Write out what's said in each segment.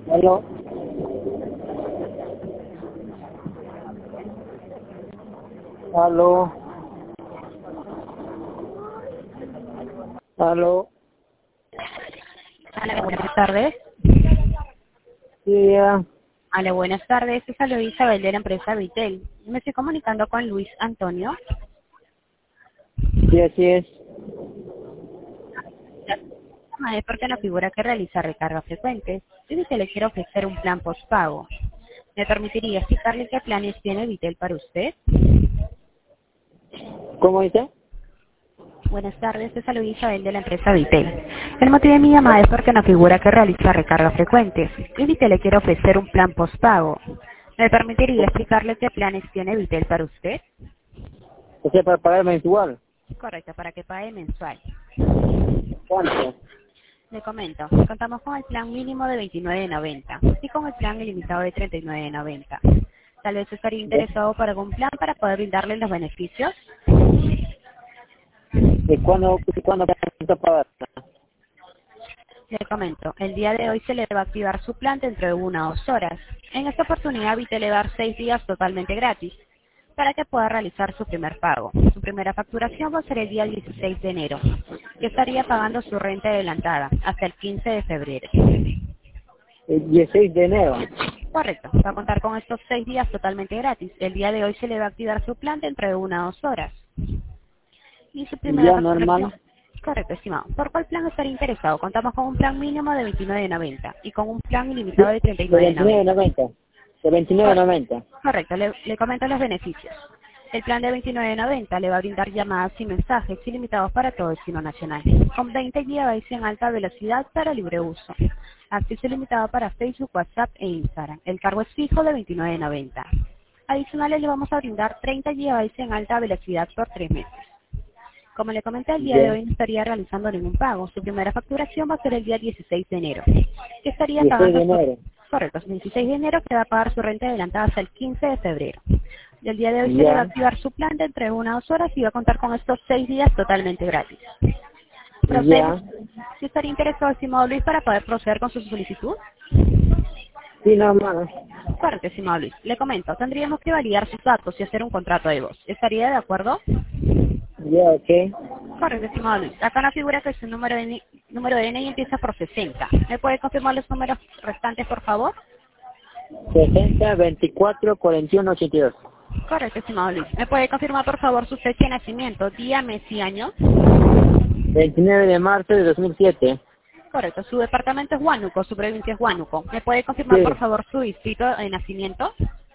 Aló, aló, aló. Hola, buenas tardes. Sí, Hola, buenas tardes. Soy Luis Isabel de la empresa Vitel. Me estoy comunicando con Luis Antonio. sí, así es. Es porque la figura que realiza recargas frecuentes. Y Vitel le quiere ofrecer un plan postpago. ¿Me permitiría explicarle qué planes tiene Vitel para usted? ¿Cómo dice? Buenas tardes, soy Luis Isabel de la empresa Vitel. El motivo de mi llamada es porque la figura que realiza recargas frecuentes. Y Vitel le quiere ofrecer un plan postpago. ¿Me permitiría explicarle qué planes tiene Vitel para usted? O sea, para pagar mensual. Correcto, para que pague mensual. ¿Cuánto? Le comento, contamos con el plan mínimo de 29,90 y con el plan ilimitado de 39,90. Tal vez estaría interesado por algún plan para poder brindarle los beneficios. ¿De cuándo piensa pagar? Le comento, el día de hoy se le va a activar su plan dentro de 1 o 2 horas. En esta oportunidad Vite le va a dar 6 días totalmente gratis para que pueda realizar su primer pago. Su primera facturación va a ser el día 16 de enero, que estaría pagando su renta adelantada hasta el 15 de febrero. El 16 de enero. Correcto, va a contar con estos 6 días totalmente gratis. El día de hoy se le va a activar su plan dentro de 1 o 2 horas. Y su primera Ya, facturación. normal. Correcto, estimado. ¿Por cuál plan estaría interesado? Contamos con un plan mínimo de 29,90 y con un plan ilimitado de De 39,90. 29,90. De 29,90. Correcto, le comento los beneficios. El plan de 29,90 le va a brindar llamadas y mensajes ilimitados para todo el destino nacional, con 20 GB en alta velocidad para libre uso. Acceso ilimitado para Facebook, WhatsApp e Instagram. El cargo es fijo de 29,90. Adicionales le vamos a brindar 30 GB en alta velocidad por 3 meses. Como le comenté, el día de Ya. hoy no estaría realizando ningún pago. Su primera facturación va a ser el día 16 de enero. Que estaría 16 de pagando enero. correcto, el 16 de enero que va a pagar su renta adelantada hasta el 15 de febrero. Y el día de hoy se le va a Ya. activar su plan de entre 1 o 2 horas y va a contar con estos 6 días totalmente gratis. Procedemos, Ya. si estaría interesado, estimado Luis, para poder proceder con su solicitud. Sí, normal. Correcto, estimado Luis. Le comento, tendríamos que validar sus datos y hacer un contrato de voz. ¿Estaría de acuerdo? Ya, ok. Correcto, estimado Luis. Acá la figura que su número de DNI empieza por 60. ¿Me puede confirmar los números restantes, por favor? 60, 24, 41, 82. Correcto, estimado Luis. ¿Me puede confirmar, por favor, su fecha de nacimiento, día, mes y año? 29 de marzo de 2007. Correcto. Su departamento es Huánuco, su provincia es Huánuco. ¿Me puede confirmar, Sí. por favor, su distrito de nacimiento?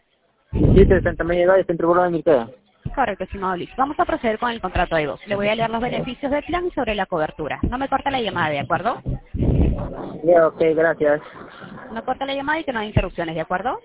7 de Santa María de Valle, Centro Urbano de Mircea. Correcto, estimado Luis. Vamos a proceder con el contrato de voz. Le voy a leer los beneficios del plan y sobre la cobertura. No me corta la llamada, ¿de acuerdo? Ya, ok, gracias. No corta la llamada y que no hay interrupciones, ¿de acuerdo?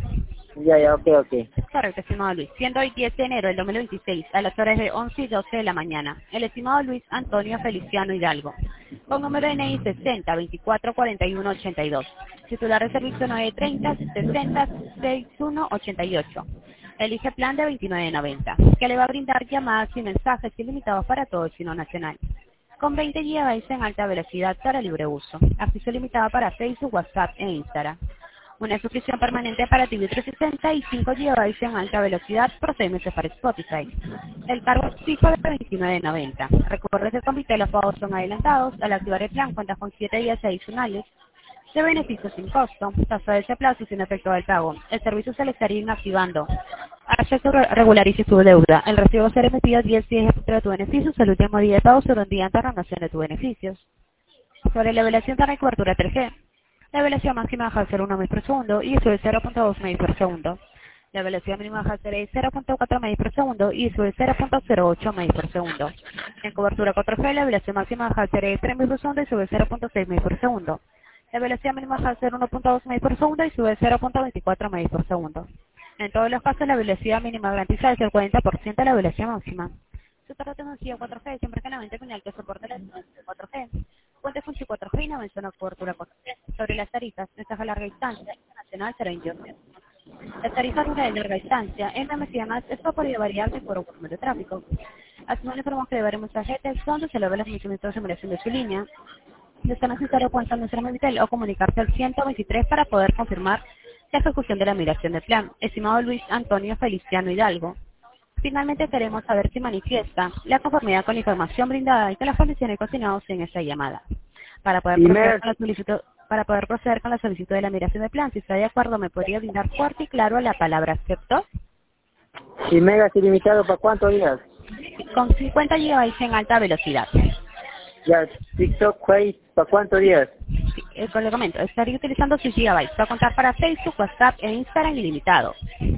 Ya, ok, ok. Correcto, estimado Luis. Siendo hoy 10 de enero del 2026, a las horas de 11 y 12 de la mañana, el estimado Luis Antonio Feliciano Hidalgo, con número de DNI 60 24 41 82, titular de servicio 930 60 61 88. Elige plan de 29,90, que le va a brindar llamadas y mensajes ilimitados para todo el destino nacional, con 20 GB en alta velocidad para libre uso, acceso limitado para Facebook, WhatsApp e Instagram. Una suscripción permanente para TV 360 y 5 GB en alta velocidad por 6 meses para Spotify. El cargo es fijo de 29,90. Recuerde que con Vitel los pagos son adelantados. Al activar el plan cuenta con 7 días adicionales de beneficios sin costo. Tasa de ese plazo sin efecto del pago. El servicio se le estaría inactivando hasta que regularice su deuda. El recibo será emitido 10 días de tu beneficios. El último día de pago será un día de renovación de tus beneficios. Sobre la evaluación de la cobertura 3G. La velocidad máxima deja de ser 1 megas por segundo y sube 0.2 megas por segundo. La velocidad mínima deja de ser 0.4 megas por segundo y sube 0.08 megas por segundo. En cobertura 4G, la velocidad máxima deja de ser 3 megas por segundo y sube 0.6 megas por segundo. La velocidad mínima deja de ser 1.2 megas por segundo y sube 0.24 megas por segundo. En todos los casos, la velocidad mínima garantizada es el 40% de la velocidad máxima. Su tecnología 4G siempre canalmente con el que soporta la tecnología 4G. Cuenta con su 4G y no menciona cobertura 4G. Sobre las tarifas, nuestra larga distancia internacional será injusta. La tarifa de larga distancia en la mesía más es por variable por volumen de tráfico. Asimismo, le informamos que deberemos mensaje de texto donde se le ve las emisiones de simulación de su línea. de ser necesario cuenta nuestra Movitel o comunicarse al 123 para poder confirmar la ejecución de la migración de plan. Estimado Luis Antonio Feliciano Hidalgo, finalmente queremos saber si manifiesta la conformidad con la información brindada y con las condiciones consignadas en esta llamada. Para poder proceder con la solicitud de la migración de plan, si está de acuerdo, me podría brindar fuerte y claro la palabra acepto. ¿Y megas ilimitado para cuántos días? Con 50 GB en alta velocidad. Ya, TikTok, Face, ¿para cuántos días? Sí, le comento, estaría utilizando 6 GB. Va a contar para Facebook, WhatsApp e Instagram ilimitado.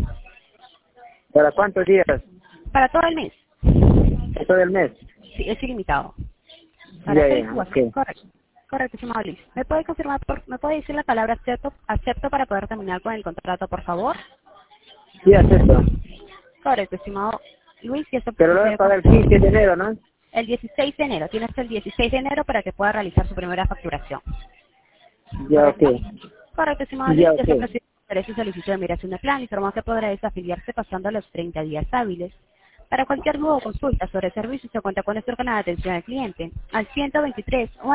¿Para cuántos días? Para todo el mes. ¿Todo el mes? Sí, es ilimitado. Para Ya, Facebook, WhatsApp. ok. Correcto. Correcto, estimado Luis. ¿Me puede confirmar, me puede decir la palabra acepto para poder terminar con el contrato, por favor? Sí, acepto. Correcto, estimado Luis. Y esto Pero lo voy a pagar el 15 de enero, ¿no? el 16 de enero. Tiene hasta el 16 de enero para que pueda realizar su primera facturación. Ya, ¿Correcto? ok. Correcto, estimado Luis. Ya, Ya se ok. procede su solicitud de migración de plan. Informamos que podrá desafiliarse pasando los 30 días hábiles. Para cualquier duda o consulta sobre el servicio, se cuenta con nuestro canal de atención al cliente al 123 o al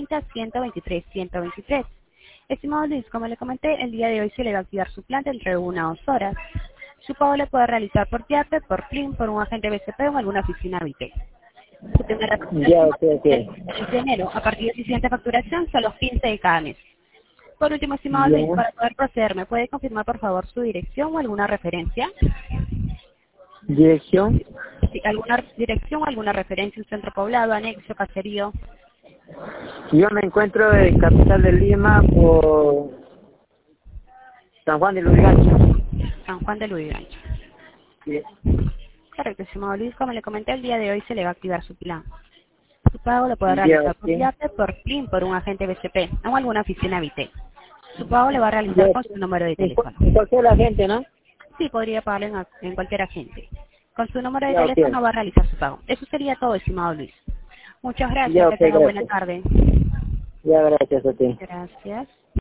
930-123-123. Estimado Luis, como le comenté, el día de hoy se le va a activar su plan dentro de 1 o 2 horas. Su pago le puede realizar por YAPE, por PLIN, por un agente BCP o en alguna oficina VITE. Su primera Ya, facturación ok, ok. el 6 de enero. A partir de su siguiente facturación son los 15 de cada mes. Por último, estimado Luis, Ya. para poder proceder, ¿me puede confirmar por favor su dirección o alguna referencia? Dirección. Sí, alguna dirección, alguna referencia, un centro poblado, anexo, caserío. Yo me encuentro en capital de Lima por San Juan de Lurigancho. San Juan de Lurigancho. Sí. Correcto, estimado Luis, como le comenté, el día de hoy se le va a activar su plan. Su pago lo puede Ya, realizar por ok. YAPE, por PLIN, por un agente BCP o alguna oficina VITE. Su pago le va a Ya, realizar con su número de teléfono. en cualquier agente, ¿no? Sí, podría pagarle en cualquier agente. Con su número de Ya, ok. teléfono va a realizar su pago. Eso sería todo, estimado Luis. Muchas gracias, Ya, que ok, tenga buena gracias. tarde. Ya, gracias a ti. Gracias.